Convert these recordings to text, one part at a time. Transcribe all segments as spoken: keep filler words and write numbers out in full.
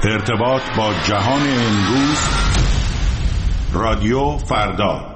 ارتباط با جهان امروز، رادیو فردا.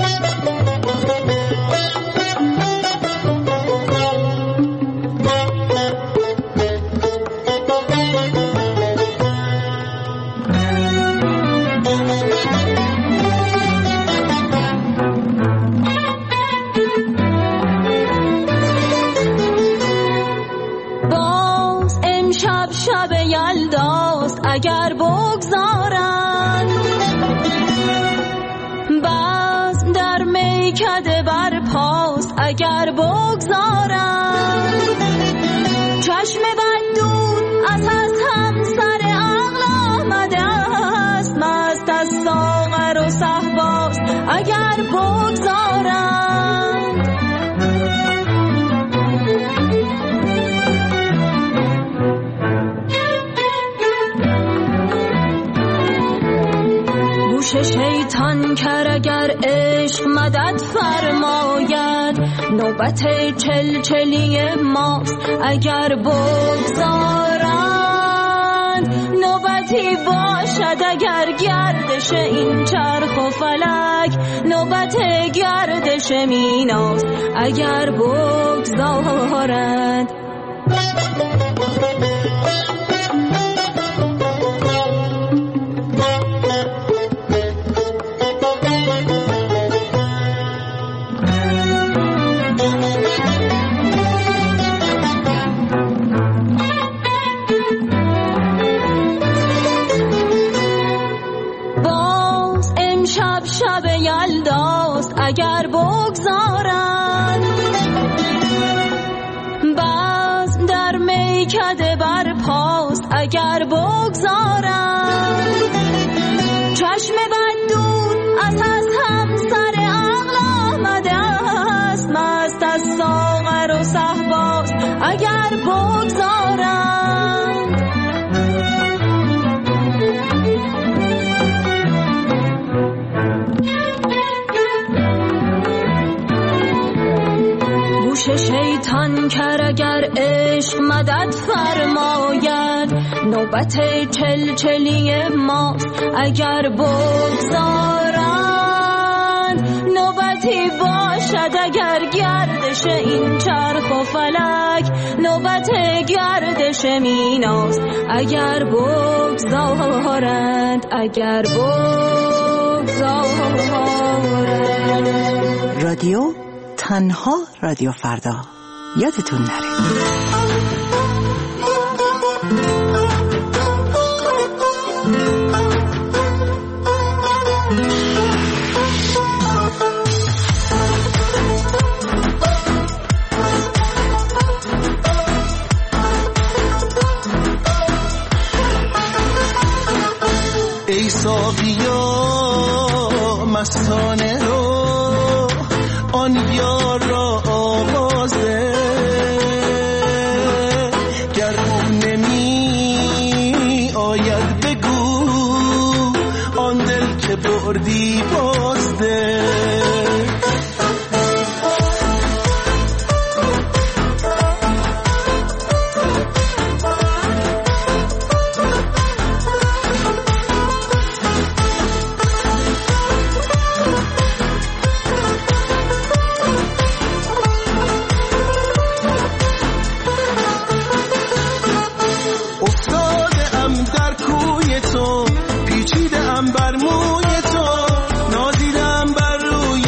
باز امشب شب یلداست اگر بگذارن، باز در میکده بر پاست اگر بگذارن، چشم بد دود از از همسر عقل آمده است، مست از ساغر و صهباست اگر بگذارن. گوش شیطان کر اگر عشق مدد فرماید، نوبت چلچلی ماست اگر بگذارند، نوبتی باشد اگر گردش این چرخ و فلک، نوبت گردش میناست اگر بگذارند. شب شب یلداست اگر بگذارن، باز در میکده بر پاست اگر بگذارن، چشم بد دود از از همسر عقل آمده است، مست از ساغر و صهباست اگر بگذارن. گوش شیطان کر اگر عشق مدد فرماید، نوبت چلچلی ماست اگر بگذارند، نوبتی باشد اگر گردش این چرخ و فلک، نوبت گردش میناست اگر بگذارند، اگر بگذارند. رادیو تنها رادیو فردا، یادتون نره. ای ساقیا مستانه رو آن یار را آوازه، گر او نمی آید بگو آن دل که بردی بازده. پیچیده ام بر موی تو، نازیدم بر روی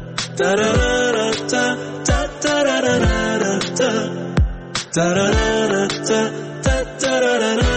ترارارتا تا ترارارتا ترارارتا تا ترارارتا.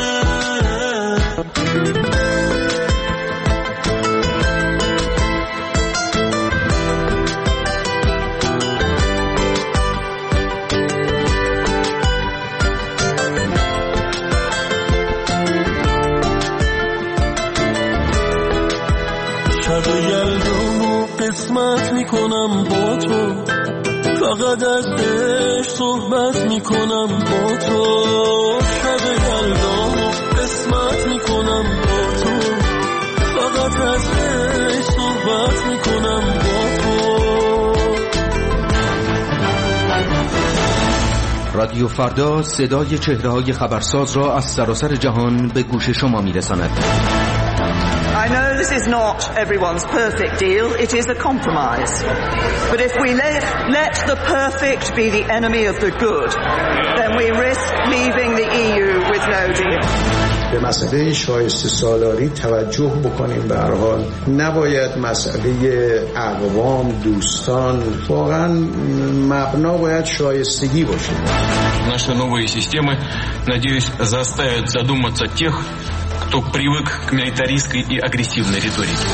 شب گلدومو قسمت میکنم با تو، فقط از عشق صحبت میکنم با تو، شب یلدا قسمت میکنم با تو، فقط از عشق صحبت میکنم با تو. رادیو فردا صدای چهره‌های خبرساز را از سراسر جهان به گوش شما میرساند. I know this is not everyone's perfect deal, it is a compromise. But if we let, let the perfect be the enemy of the good, then we risk leaving the E U with no deal. به مسئله شایسته سالاری توجه بکنیم. به هر حال نباید مسئله اقوام، دوستان، واقعا مبنا باید شایستگی باشه. Наши новые системы, надеюсь, заставят задуматься тех, кто привык к милитаристской и агрессивной риторике.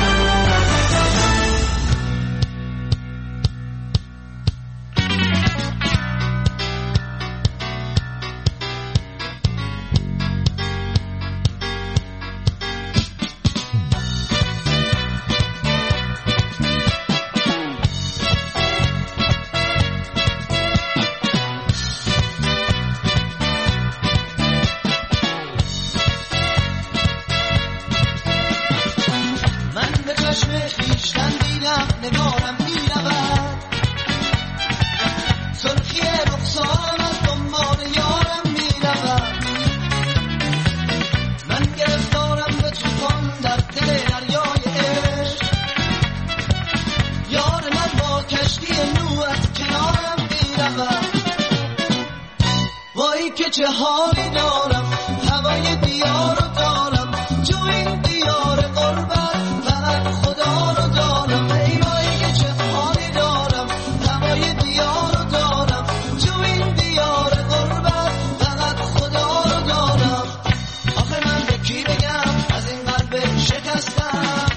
چه حالی دارم، هوای دیار رو دارم، جو این دیار قربت فقط خدا رو دارم. ای وای که چه حالی دارم، هوای دیار رو دارم، جو این دیار قربت فقط خدا رو دارم. آخه من به کی بگم از این قلب شکستم،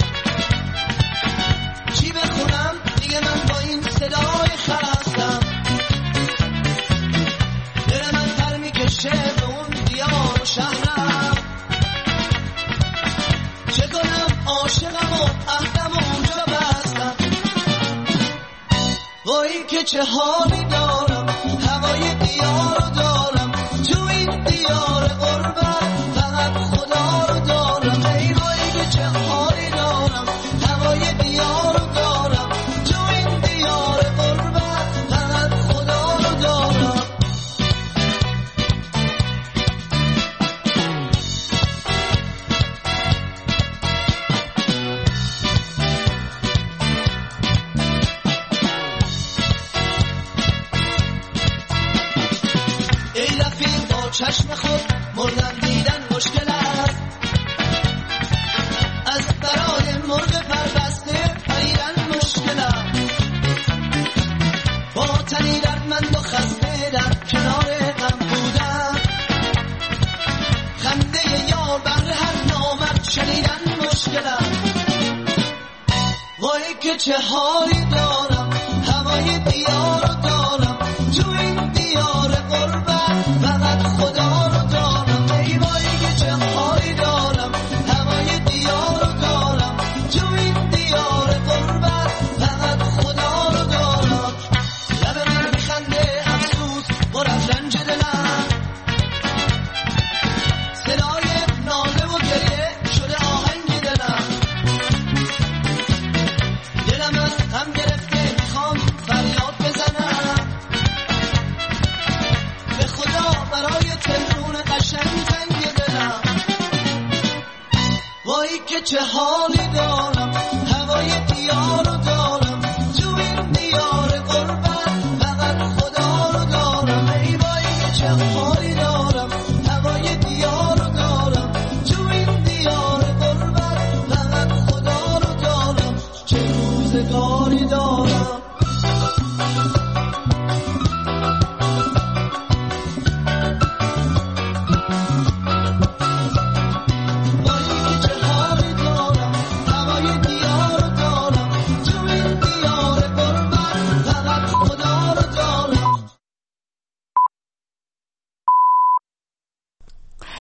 چی بخونم دیگه من با این صدای خستم. چه به اون دیار و شهرم، چه کنم عاشقم و عهدم و اونجا بستم. وای که چه حالی دارم، هوای دیار رو دارم، تو این دیار قربت فقط خدا رو دارم. ای وای که چه حالی دارم، هوای دیار رو دارم، تو این دیار قربت فقط خدا رو دارم. چشم خود مردن دیدن مشکل است، از برای مرغ پربسته پریدن مشکل است. با تنی دردمند و خسته در کنار غم بودن، خنده یار بهر هر نامرد شنیدن مشکل است. وای که چه حالی دارم، هوای دیار رو دارم، تو این دیار قربت فقط خدا رو دارم. ای وای که چه حالی دارم، هوای دیار رو دارم، تو این دیار قربت فقط خدا رو دارم. لب من میخنده افسوس پر از رنج دلم، صدای ناله و گریه شده آهنگ دلم. دلم از غم گرفته میخوام فریاد بزنم، به خدا برای تلفون قشنگ تنگ دلم. وای که چه حالی دارم،